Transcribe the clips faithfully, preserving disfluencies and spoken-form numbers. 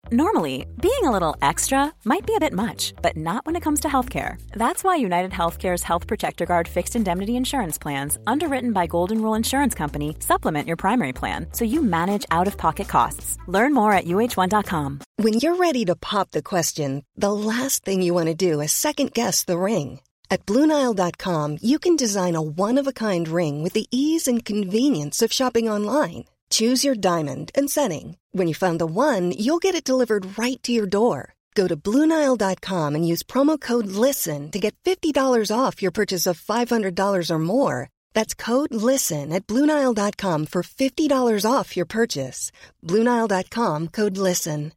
Normally, being a little extra might be a bit much, but not when it comes to healthcare. That's why United Healthcare's Health Protector Guard fixed indemnity insurance plans, underwritten by Golden Rule Insurance Company, supplement your primary plan so you manage out-of-pocket costs. Learn more at U H one dot com. When you're ready to pop the question, the last thing you want to do is second-guess the ring. At Blue Nile dot com, you can design a one-of-a-kind ring with the ease and convenience of shopping online. Choose your diamond and setting. When you find the one, you'll get it delivered right to your door. Go to Blue Nile dot com and use promo code LISTEN to get fifty dollars off your purchase of five hundred dollars or more. That's code LISTEN at Blue Nile dot com for fifty dollars off your purchase. Blue Nile dot com, code LISTEN.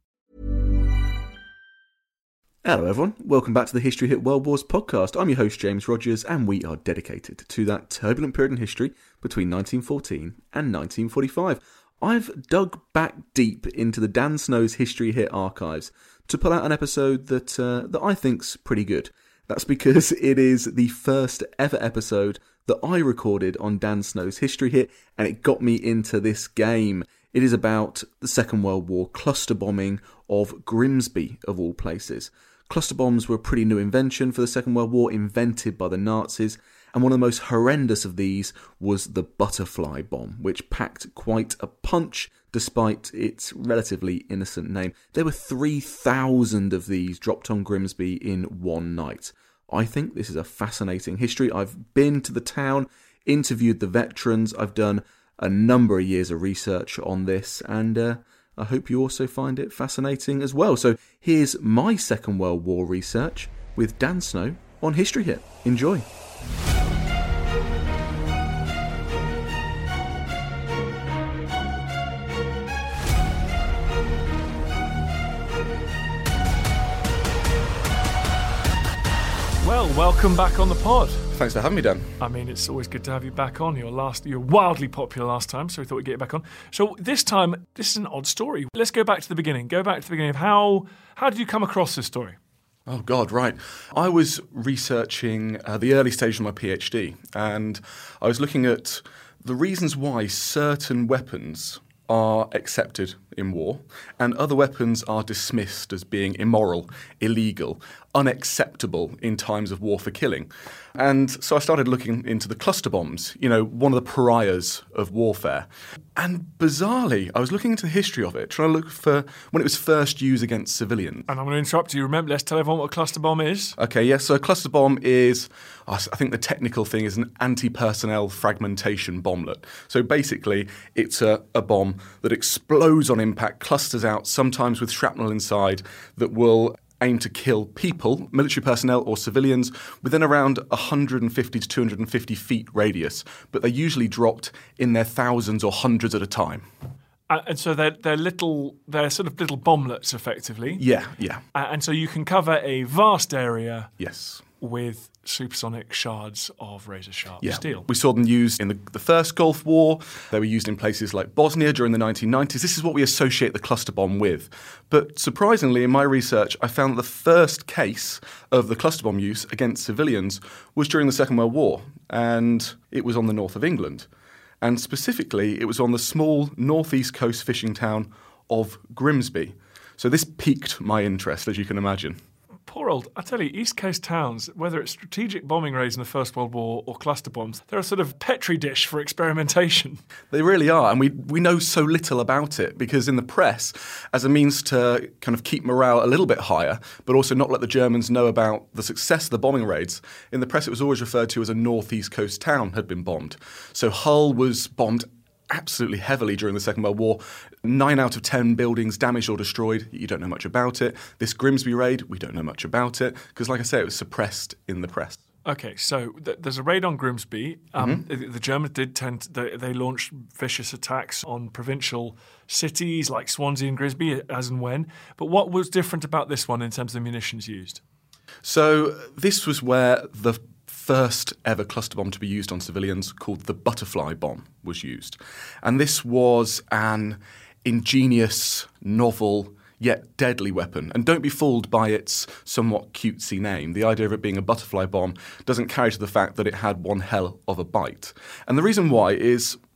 Hello everyone, welcome back to the History Hit World Wars podcast. I'm your host James Rogers, and we are dedicated to that turbulent period in history between nineteen fourteen and nineteen forty-five. I've dug back deep into the Dan Snow's History Hit archives to pull out an episode that uh, that I think's pretty good. That's because it is the first ever episode that I recorded on Dan Snow's History Hit, and it got me into this game. It is about the Second World War cluster bombing of Grimsby, of all places. Cluster bombs were a pretty new invention for the Second World War, invented by the Nazis, and one of the most horrendous of these was the butterfly bomb, which packed quite a punch despite its relatively innocent name. There were three thousand of these dropped on Grimsby in one night. I think this is a fascinating history. I've been to the town, interviewed the veterans, I've done a number of years of research on this, and uh, I hope you also find it fascinating as well. So here's my Second World War research with Dan Snow on History Hit. Enjoy. Well, welcome back on the pod. Thanks for having me, Dan. I mean, it's always good to have you back on. Your last, you're wildly popular last time, so we thought we'd get you back on. So this time, this is an odd story. Let's go back to the beginning. Go back to the beginning of how how did you come across this story? Oh, God, right. I was researching uh, the early stage of my PhD, and I was looking at the reasons why certain weapons are accepted in war and other weapons are dismissed as being immoral, illegal, unacceptable in times of war for killing. And so I started looking into the cluster bombs, you know, one of the pariahs of warfare. And bizarrely, I was looking into the history of it, trying to look for when it was first used against civilians. And I'm going to interrupt you. Remember, let's tell everyone what a cluster bomb is. Okay, yes, so a cluster bomb is, I think the technical thing is an anti-personnel fragmentation bomblet. So basically, it's a, a bomb that explodes on impact, clusters out, sometimes with shrapnel inside, that will aim to kill people, military personnel or civilians, within around one hundred fifty to two hundred fifty feet radius. But they're usually dropped in their thousands or hundreds at a time. Uh, and so they're, they're little, they're sort of little bomblets, effectively. Yeah, yeah. Uh, and so you can cover a vast area. Yes. With supersonic shards of razor-sharp yeah. steel. We saw them used in the, the first Gulf War. They were used in places like Bosnia during the nineteen nineties. This is what we associate the cluster bomb with. But surprisingly, in my research, I found that the first case of the cluster bomb use against civilians was during the Second World War, and it was on the north of England. And specifically, it was on the small northeast coast fishing town of Grimsby. So this piqued my interest, as you can imagine. Poor old, I tell you, East Coast towns, whether it's strategic bombing raids in the First World War or cluster bombs, they're a sort of petri dish for experimentation. They really are, and we we know so little about it because in the press, as a means to kind of keep morale a little bit higher, but also not let the Germans know about the success of the bombing raids, in the press it was always referred to as a northeast coast town had been bombed. So Hull was bombed absolutely heavily during the Second World War. Nine out of ten buildings damaged or destroyed. You don't know much about it. This Grimsby raid, we don't know much about it because, like I say, it was suppressed in the press. Okay, so th- there's a raid on Grimsby. Um, Mm-hmm. the, the Germans did tend to, they, they launched vicious attacks on provincial cities like Swansea and Grimsby as and when. But what was different about this one in terms of the munitions used? So this was where the first ever cluster bomb to be used on civilians, called the butterfly bomb, was used. And this was an ingenious, novel, yet deadly weapon. And don't be fooled by its somewhat cutesy name. The idea of it being a butterfly bomb doesn't carry to the fact that it had one hell of a bite. And the reason why is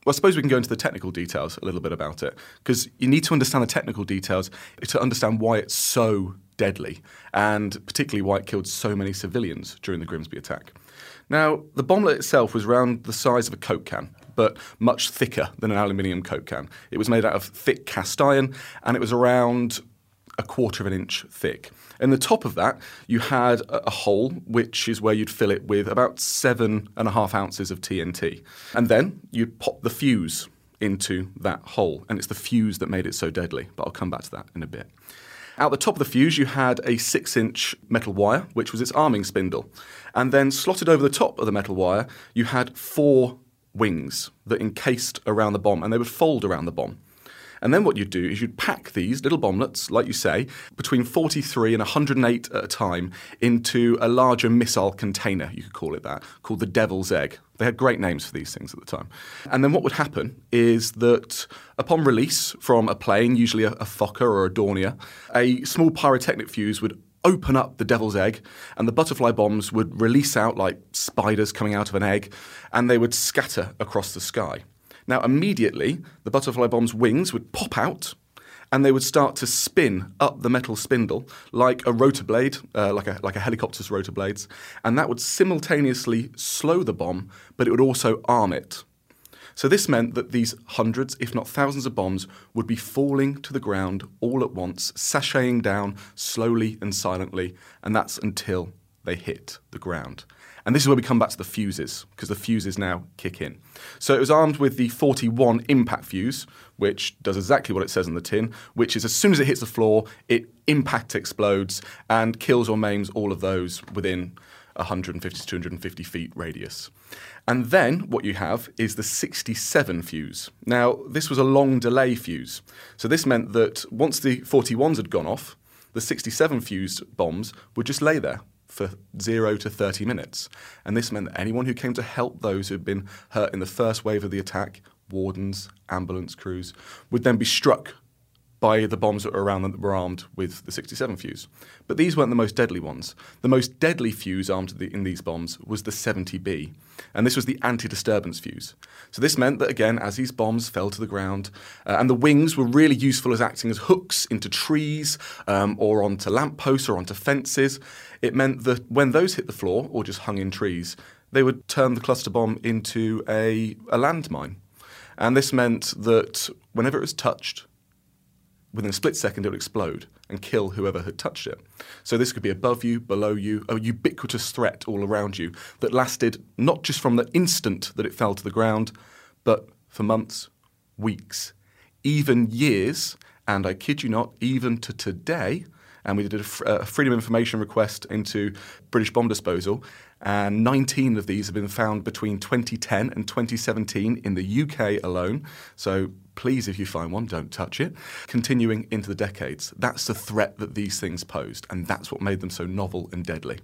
Well, I suppose we can go into the technical details a little bit about it, because you need to understand the technical details to understand why it's so deadly, and particularly why it killed so many civilians during the Grimsby attack. Now, the bomblet itself was around the size of a Coke can, but much thicker than an aluminium Coke can. It was made out of thick cast iron, and it was around a quarter of an inch thick. In the top of that, you had a hole, which is where you'd fill it with about seven and a half ounces of T N T. And then you'd pop the fuse into that hole, and it's the fuse that made it so deadly, but I'll come back to that in a bit. Out the top of the fuse, you had a six-inch metal wire, which was its arming spindle. And then slotted over the top of the metal wire, you had four wings that encased around the bomb, and they would fold around the bomb. And then what you'd do is you'd pack these little bomblets, like you say, between forty-three and one hundred eight at a time into a larger missile container, you could call it that, called the Devil's Egg. They had great names for these things at the time. And then what would happen is that upon release from a plane, usually a, a Fokker or a Dornier, a small pyrotechnic fuse would open up the Devil's Egg, and the butterfly bombs would release out like spiders coming out of an egg, and they would scatter across the sky. Now, immediately, the butterfly bomb's wings would pop out, and they would start to spin up the metal spindle like a rotor blade, uh, like a like a helicopter's rotor blades, and that would simultaneously slow the bomb, but it would also arm it. So this meant that these hundreds, if not thousands of bombs would be falling to the ground all at once, sashaying down slowly and silently, and that's until they hit the ground. And this is where we come back to the fuses, because the fuses now kick in. So it was armed with the forty-one impact fuse, which does exactly what it says on the tin, which is as soon as it hits the floor, it impact explodes and kills or maims all of those within one hundred fifty to two hundred fifty feet radius. And then what you have is the sixty-seven fuse. Now, this was a long delay fuse. So this meant that once the forty-ones had gone off, the sixty-seven fused bombs would just lay there for zero to thirty minutes. And this meant that anyone who came to help those who had been hurt in the first wave of the attack, wardens, ambulance crews, would then be struck by the bombs that were around them that were armed with the sixty-seven fuse. But these weren't the most deadly ones. The most deadly fuse armed in these bombs was the seventy B, and this was the anti-disturbance fuse. So this meant that, again, as these bombs fell to the ground, uh, and the wings were really useful as acting as hooks into trees um, or onto lampposts or onto fences, it meant that when those hit the floor or just hung in trees, they would turn the cluster bomb into a, a landmine. And this meant that whenever it was touched, within a split second it would explode and kill whoever had touched it. So this could be above you, below you, a ubiquitous threat all around you that lasted not just from the instant that it fell to the ground, but for months, weeks, even years, and I kid you not, even to today. And we did a, a Freedom of Information request into British Bomb Disposal, and nineteen of these have been found between twenty ten and twenty seventeen in the U K alone. So please, if you find one, don't touch it. Continuing into the decades, that's the threat that these things posed, and that's what made them so novel and deadly.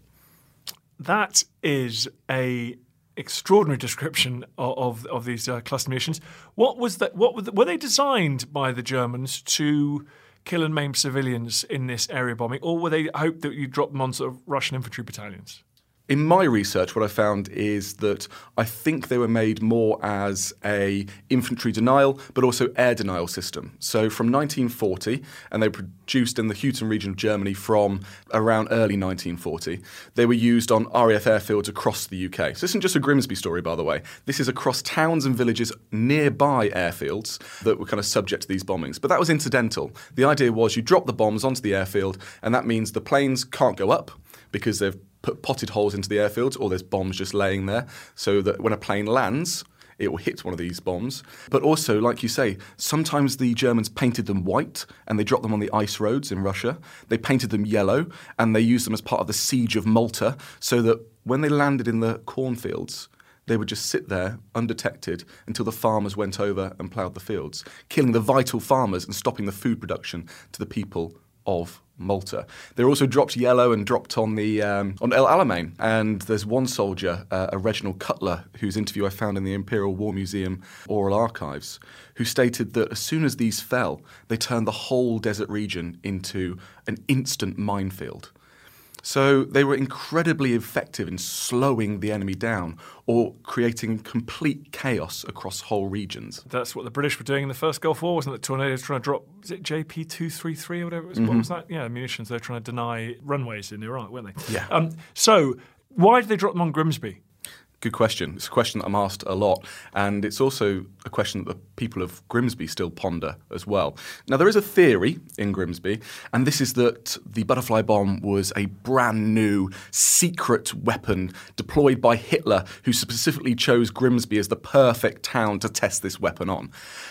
That is a extraordinary description of of, of these uh, cluster munitions. What was that? What were, the, were they designed by the Germans to kill and maim civilians in this area bombing, or were they hoped that you drop them on sort of Russian infantry battalions? In my research, what I found is that I think they were made more as a infantry denial, but also air denial system. So from nineteen forty, and they were produced in the Houghton region of Germany from around early nineteen forty, they were used on R A F airfields across the U K. So this isn't just a Grimsby story, by the way. This is across towns and villages nearby airfields that were kind of subject to these bombings. But that was incidental. The idea was you drop the bombs onto the airfield, and that means the planes can't go up because they've put potted holes into the airfields, or there's bombs just laying there, so that when a plane lands, it will hit one of these bombs. But also, like you say, sometimes the Germans painted them white and they dropped them on the ice roads in Russia. They painted them yellow and they used them as part of the siege of Malta, so that when they landed in the cornfields, they would just sit there undetected until the farmers went over and ploughed the fields, killing the vital farmers and stopping the food production to the people of Malta. They're also dropped yellow and dropped on the um, on El Alamein. And there's one soldier, uh, a Reginald Cutler, whose interview I found in the Imperial War Museum Oral Archives, who stated that as soon as these fell, they turned the whole desert region into an instant minefield. So they were incredibly effective in slowing the enemy down or creating complete chaos across whole regions. That's what the British were doing in the first Gulf War, wasn't it? Tornadoes trying to drop, is it J P two thirty-three or whatever it was? Mm-hmm. What was that? Yeah, munitions. They were trying to deny runways in Iraq, weren't they? Yeah. Um, so why did they drop them on Grimsby? Good question. It's a question that I'm asked a lot, and it's also a question that the people of Grimsby still ponder as well. Now, there is a theory in Grimsby, and this is that the butterfly bomb was a brand new secret weapon deployed by Hitler, who specifically chose Grimsby as the perfect town to test this weapon on.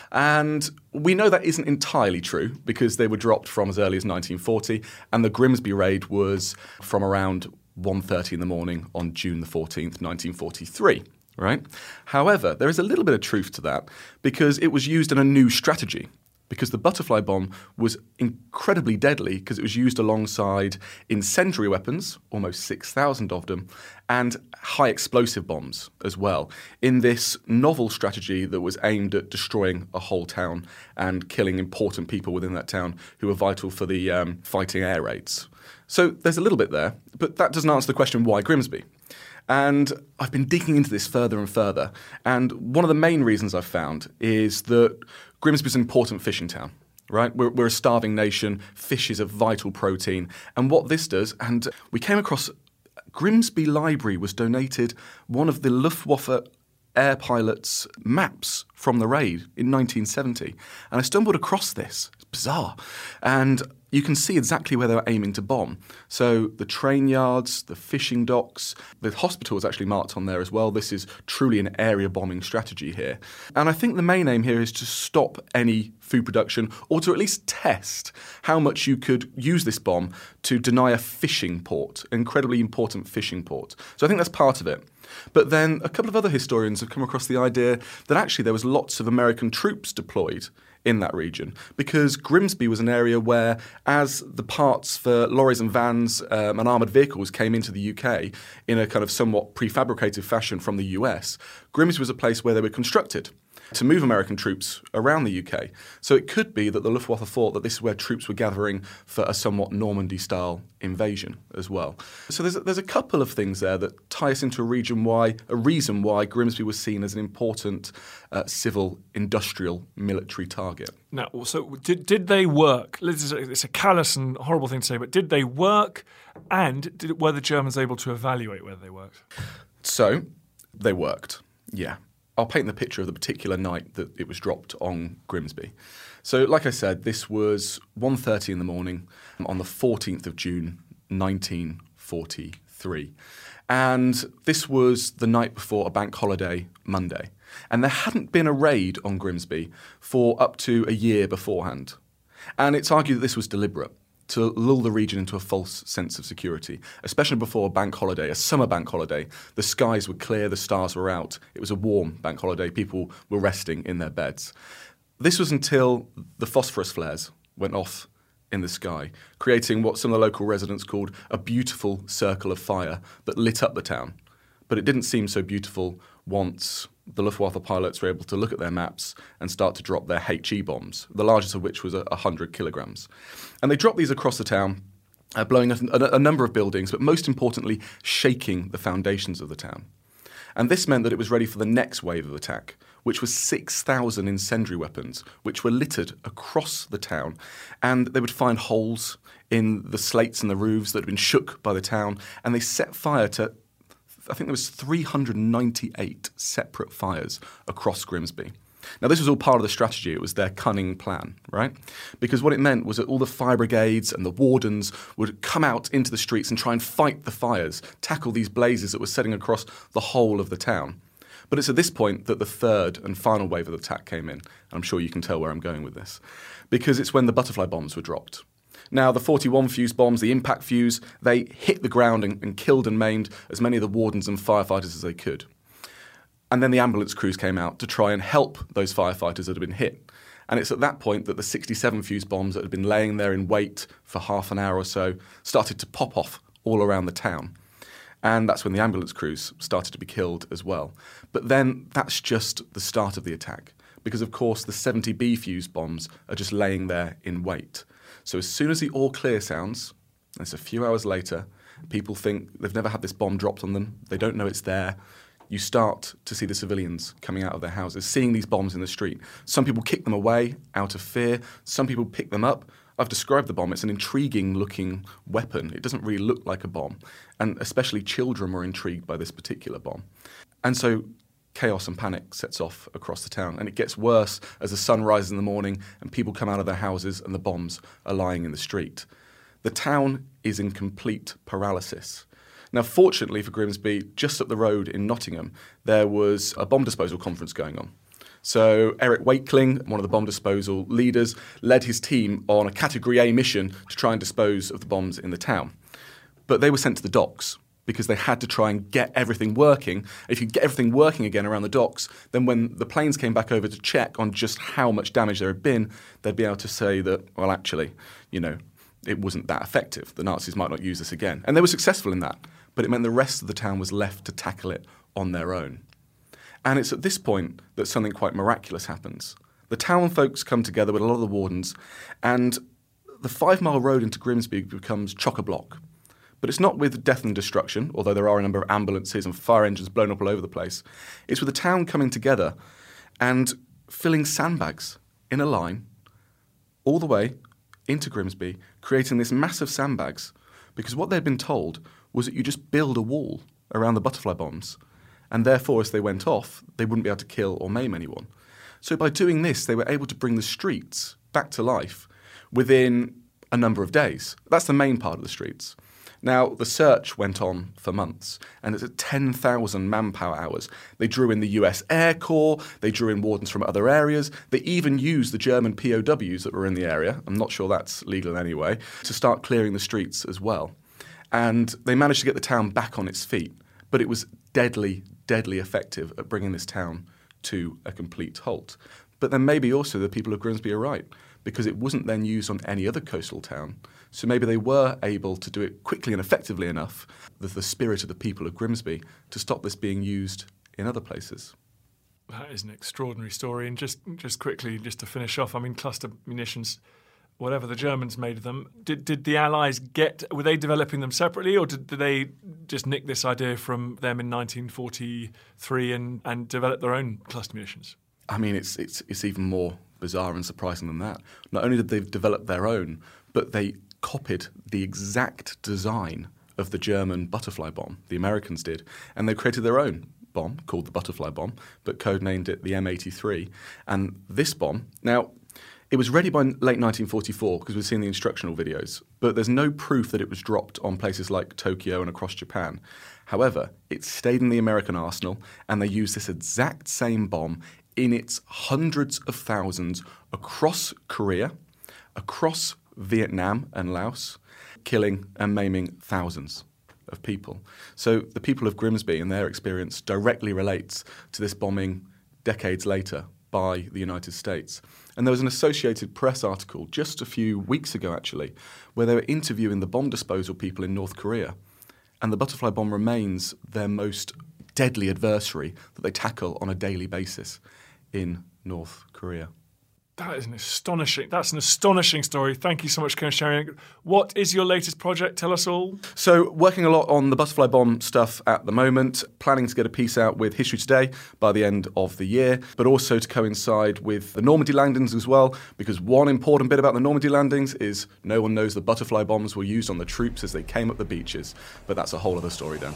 And we know that isn't entirely true because they were dropped from as early as nineteen forty, and the Grimsby raid was from around one thirty in the morning on June the fourteenth, nineteen forty-three, right? However, there is a little bit of truth to that because it was used in a new strategy, because the butterfly bomb was incredibly deadly because it was used alongside incendiary weapons, almost six thousand of them, and high explosive bombs as well, in this novel strategy that was aimed at destroying a whole town and killing important people within that town who were vital for the um, fighting air raids. So there's a little bit there, but that doesn't answer the question, why Grimsby? And I've been digging into this further and further, and one of the main reasons I've found is that Grimsby is an important fishing town, right? We're, we're a starving nation, fish is a vital protein, and what this does, and we came across, Grimsby Library was donated one of the Luftwaffe air pilots' maps from the raid in nineteen seventy, and I stumbled across this. It's bizarre. And you can see exactly where they were aiming to bomb. So the train yards, the fishing docks, the hospital is actually marked on there as well. This is truly an area bombing strategy here. And I think the main aim here is to stop any food production, or to at least test how much you could use this bomb to deny a fishing port, an incredibly important fishing port. So I think that's part of it. But then a couple of other historians have come across the idea that actually there was lots of American troops deployed in that region, because Grimsby was an area where, as the parts for lorries and vans um, and armoured vehicles came into the U K in a kind of somewhat prefabricated fashion from the U S, Grimsby was a place where they were constructed to move American troops around the U K. So it could be that the Luftwaffe thought that this is where troops were gathering for a somewhat Normandy-style invasion as well. So there's a, there's a couple of things there that tie us into a region why a reason why Grimsby was seen as an important uh, civil, industrial, military target. Now, so did did they work? It's a callous and horrible thing to say, but did they work? And did, were the Germans able to evaluate whether they worked? So they worked, yeah. I'll paint the picture of the particular night that it was dropped on Grimsby. So, like I said, this was one thirty in the morning on the fourteenth of June, nineteen forty-three. And this was the night before a bank holiday Monday. And there hadn't been a raid on Grimsby for up to a year beforehand. And it's argued that this was deliberate, to lull the region into a false sense of security, especially before a bank holiday, a summer bank holiday. The skies were clear, the stars were out. It was a warm bank holiday. People were resting in their beds. This was until the phosphorus flares went off in the sky, creating what some of the local residents called a beautiful circle of fire that lit up the town. But it didn't seem so beautiful once the Luftwaffe pilots were able to look at their maps and start to drop their H E bombs, the largest of which was one hundred kilograms. And they dropped these across the town, uh, blowing a, a, a number of buildings, but most importantly, shaking the foundations of the town. And this meant that it was ready for the next wave of attack, which was six thousand incendiary weapons, which were littered across the town. And they would find holes in the slates and the roofs that had been shook by the town, and they set fire to, I think there was three hundred ninety-eight separate fires across Grimsby. Now, this was all part of the strategy. It was their cunning plan, right? Because what it meant was that all the fire brigades and the wardens would come out into the streets and try and fight the fires, tackle these blazes that were setting across the whole of the town. But it's at this point that the third and final wave of the attack came in. And I'm sure you can tell where I'm going with this. Because it's when the butterfly bombs were dropped. Now, the forty-one fuse bombs, the impact fuse, they hit the ground and, and killed and maimed as many of the wardens and firefighters as they could. And then the ambulance crews came out to try and help those firefighters that had been hit. And it's at that point that the sixty-seven fuse bombs that had been laying there in wait for half an hour or so started to pop off all around the town. And that's when the ambulance crews started to be killed as well. But then that's just the start of the attack. Because, of course, the seventy B fuse bombs are just laying there in wait. So as soon as the all clear sounds, and it's a few hours later, People think they've never had this bomb dropped on them. They don't know it's there. You start to see the civilians coming out of their houses, seeing these bombs in the street. Some people kick them away out of fear. Some people pick them up. I've described the bomb. It's an intriguing-looking weapon. It doesn't really look like a bomb. And especially children were intrigued by this particular bomb. And so chaos and panic sets off across the town. And it gets worse as the sun rises in the morning and people come out of their houses and the bombs are lying in the street. The town is in complete paralysis. Now, fortunately for Grimsby, just up the road in Nottingham, there was a bomb disposal conference going on. So Eric Wakeling, one of the bomb disposal leaders, led his team on a Category A mission to try and dispose of the bombs in the town. But they were sent to the docks because they had to try and get everything working. If you get everything working again around the docks, then when the planes came back over to check on just how much damage there had been, they'd be able to say that, well, actually, you know, it wasn't that effective. The Nazis might not use this again. And they were successful in that. But it meant the rest of the town was left to tackle it on their own. And it's at this point that something quite miraculous happens. The town folks come together with a lot of the wardens, and the five-mile road into Grimsby becomes chock-a-block. But it's not with death and destruction, although there are a number of ambulances and fire engines blown up all over the place. It's with the town coming together and filling sandbags in a line all the way into Grimsby, creating this massive sandbags, because what they'd been told was that you just build a wall around the butterfly bombs, and therefore, as they went off, they wouldn't be able to kill or maim anyone. So by doing this, they were able to bring the streets back to life within a number of days. That's the main part of the streets. Now, the search went on for months, and it's at ten thousand manpower hours. They drew in the U S Air Corps, they drew in wardens from other areas, they even used the German P O Ws that were in the area, I'm not sure that's legal in any way, to start clearing the streets as well. And they managed to get the town back on its feet, but it was deadly, deadly effective at bringing this town to a complete halt. But then maybe also the people of Grimsby are right, because it wasn't then used on any other coastal town. So maybe they were able to do it quickly and effectively enough with the spirit of the people of Grimsby to stop this being used in other places. That is an extraordinary story. And just just quickly, just to finish off, I mean, cluster munitions, whatever the Germans made of them, did did the Allies get, were they developing them separately, or did, did they just nick this idea from them in nineteen forty-three and, and develop their own cluster munitions? I mean, it's it's it's even more bizarre and surprising than that. Not only did they develop their own, but they copied the exact design of the German butterfly bomb. The Americans did. And they created their own bomb called the butterfly bomb, but codenamed it the M eighty-three. And this bomb, now, it was ready by late nineteen forty-four because we've seen the instructional videos, but there's no proof that it was dropped on places like Tokyo and across Japan. However, it stayed in the American arsenal, and they used this exact same bomb in its hundreds of thousands across Korea, across Vietnam and Laos, killing and maiming thousands of people. So the people of Grimsby and their experience directly relates to this bombing decades later by the United States. And there was an Associated Press article just a few weeks ago, actually, where they were interviewing the bomb disposal people in North Korea. And the butterfly bomb remains their most deadly adversary that they tackle on a daily basis in North Korea. That is an astonishing, that's an astonishing story. Thank you so much for sharing it. What is your latest project? Tell us all. So, working a lot on the butterfly bomb stuff at the moment, planning to get a piece out with History Today by the end of the year, but also to coincide with the Normandy landings as well, because one important bit about the Normandy landings is no one knows the butterfly bombs were used on the troops as they came up the beaches, but that's a whole other story then.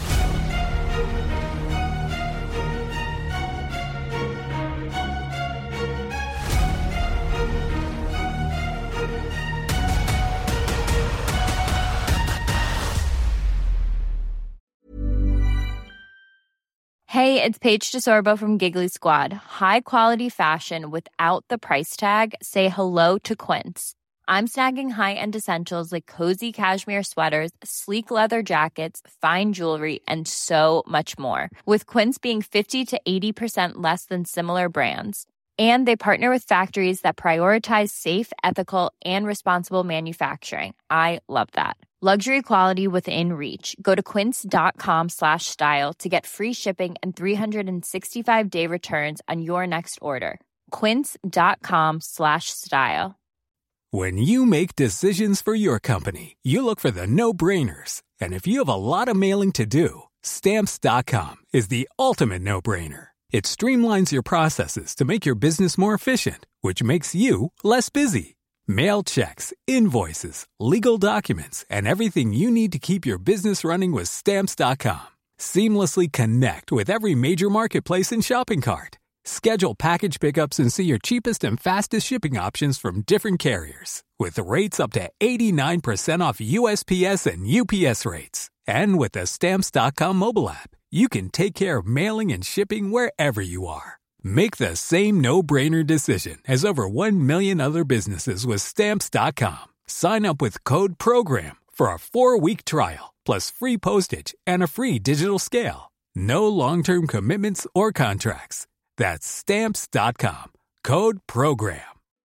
Hey, it's Paige DeSorbo from Giggly Squad. High quality fashion without the price tag. Say hello to Quince. I'm snagging high-end essentials like cozy cashmere sweaters, sleek leather jackets, fine jewelry, and so much more. With Quince being fifty to eighty percent less than similar brands. And they partner with factories that prioritize safe, ethical, and responsible manufacturing. I love that. Luxury quality within reach. Go to quince.com slash style to get free shipping and three sixty-five day returns on your next order. Quince.com slash style. When you make decisions for your company, you look for the no-brainers. And if you have a lot of mailing to do, Stamps dot com is the ultimate no-brainer. It streamlines your processes to make your business more efficient, which makes you less busy. Mail checks, invoices, legal documents, and everything you need to keep your business running with Stamps dot com. Seamlessly connect with every major marketplace and shopping cart. Schedule package pickups and see your cheapest and fastest shipping options from different carriers, with rates up to eighty-nine percent off U S P S and U P S rates. And with the Stamps dot com mobile app, you can take care of mailing and shipping wherever you are. Make the same no-brainer decision as over one million other businesses with Stamps dot com. Sign up with code PROGRAM for a four-week trial, plus free postage and a free digital scale. No long-term commitments or contracts. That's Stamps dot com. Code PROGRAM.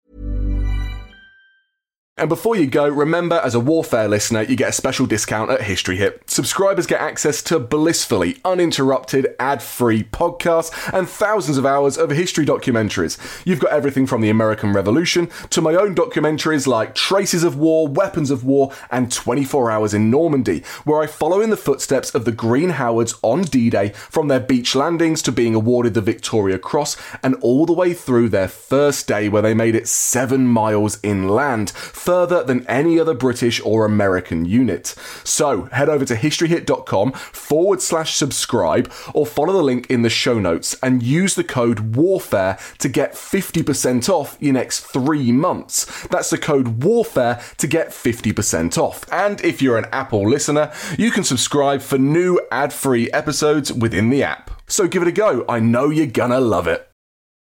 And before you go, remember, as a Warfare listener, you get a special discount at History Hit. Subscribers get access to blissfully uninterrupted, ad-free podcasts and thousands of hours of history documentaries. You've got everything from the American Revolution to my own documentaries like Traces of War, Weapons of War, and twenty-four hours in Normandy, where I follow in the footsteps of the Green Howards on D-Day, from their beach landings to being awarded the Victoria Cross, and all the way through their first day where they made it seven miles inland, further than any other British or American unit. So head over to historyhit.com forward slash subscribe or follow the link in the show notes and use the code WARFARE to get fifty percent off your next three months. That's the code WARFARE to get fifty percent off. And if you're an Apple listener, you can subscribe for new ad-free episodes within the app. So give it a go. I know you're gonna love it.